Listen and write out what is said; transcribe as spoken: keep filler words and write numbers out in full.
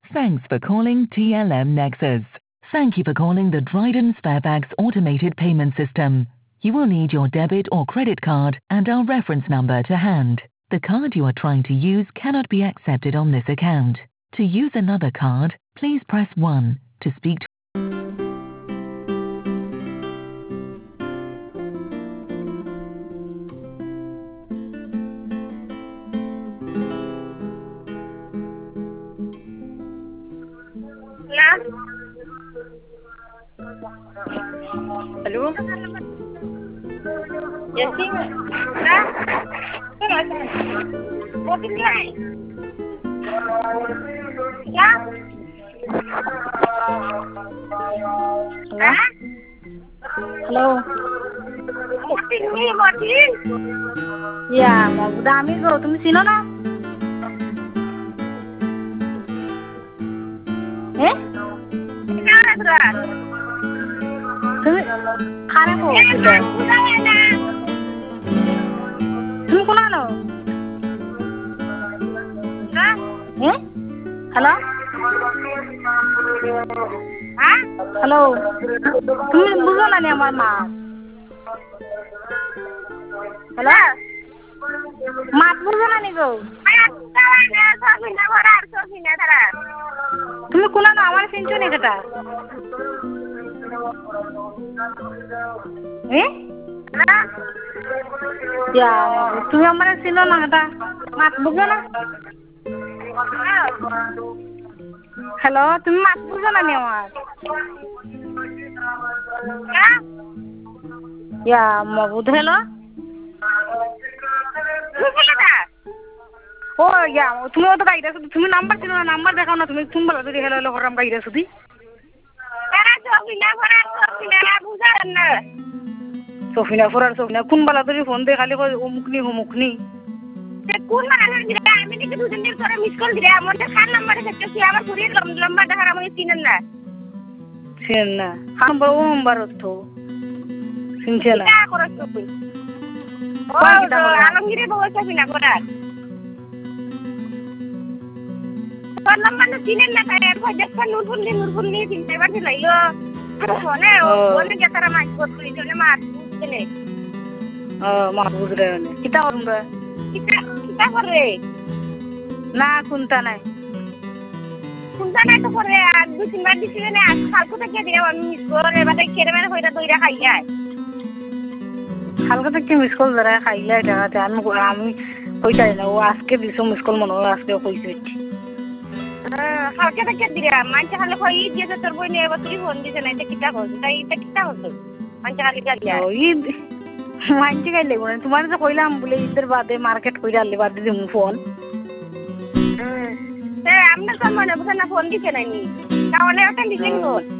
Thanks for calling T L M Nexus. Thank you for calling the Dryden Sparebags automated payment system. You will need your debit or credit card and our reference number to hand. The card you are trying to use cannot be accepted on this account. To use another card, please press one. To speak to Hello? Yes, sir. What is it? Yeah? Hello? Hello? What is me, Martin? Yeah, Mabuda amigo, তুমি চিনো না? Eh? তুমি খানে পৌঁছলে তুমি কোন আনো hello hello তুমি বুঝো না নি আমার মা হ্যালো মাত বুঝো না নি গো তুমি কোন আনো আমার চিনছো নি কেটা Eh? Ya, তুমি আমার চিনো না এটা মাত বুঝো না হ্যালো তুমি মাত বুঝো না নি আমার ইয়া মাবুদ হ্যালো ও ইয়া তুমি তো গাইরা তুমি নাম্বার ছিল না নাম্বার দেখাও না তুমি তুমি বলো যদি হ্যালো হ্যালো হরাম গাইরা সুদি সফিনা ফরার সফিনা কোন বালা ধরে ফোন দে খালি কই অমুকনি অমুকনি কোন বালা ধরে আমি দেখি দুদিন দিন পরে মিস কল দিলে আমার খান নাম্বারে দেখতেছি আমার পুরি লম্বা দেখার আমি চিনেন না চিনেন না খান বড় নাম্বার তো শুনছে না কি করছ তুই ও আলমগীরে বউ সফিনা ফরার কোন নাম্বার না চিনেন না তাই আর দেখছেন নুরপুল্লি নুরপুল্লি চিনতে পারছি লাইলো ফোনে ও ফোনে গেতারা মাইক করতে জন্য মাত বুঝলে ও মাত বুঝলে না কিটা করুমরা কিটা কিটা করে না কোনটা নাই কোনটা নাই তো করে আর দুই তিনবার দিছিলে না আজ কালকে থেকে দিও আমি মিস করে বাদে কেড়ে মেরে কইরা দইরা খাই যায় কালকে থেকে মিস কল ধরা খাইলা টাকাতে আমি আমি কইতাই না ও আজকে দিছো মিস কল মনে হয় আজকে কইছি কালকে থেকে দিরা মানছে খালি কই দিয়ে তোর বই নিয়ে এবার তুই ফোন দিছ না এটা কিটা করছ তাই এটা কিটা করছ মানছে খালি গালিয়া ওই মানছে গাইলে বলে তোমার তো কইলাম বলে ঈদের বাদে মার্কেট কইরা আনলে বাদ দিমু ফোন হ্যাঁ আমরা তো মনে বুঝা না ফোন দিছে নানি তাহলে ওটা দিছেন ফোন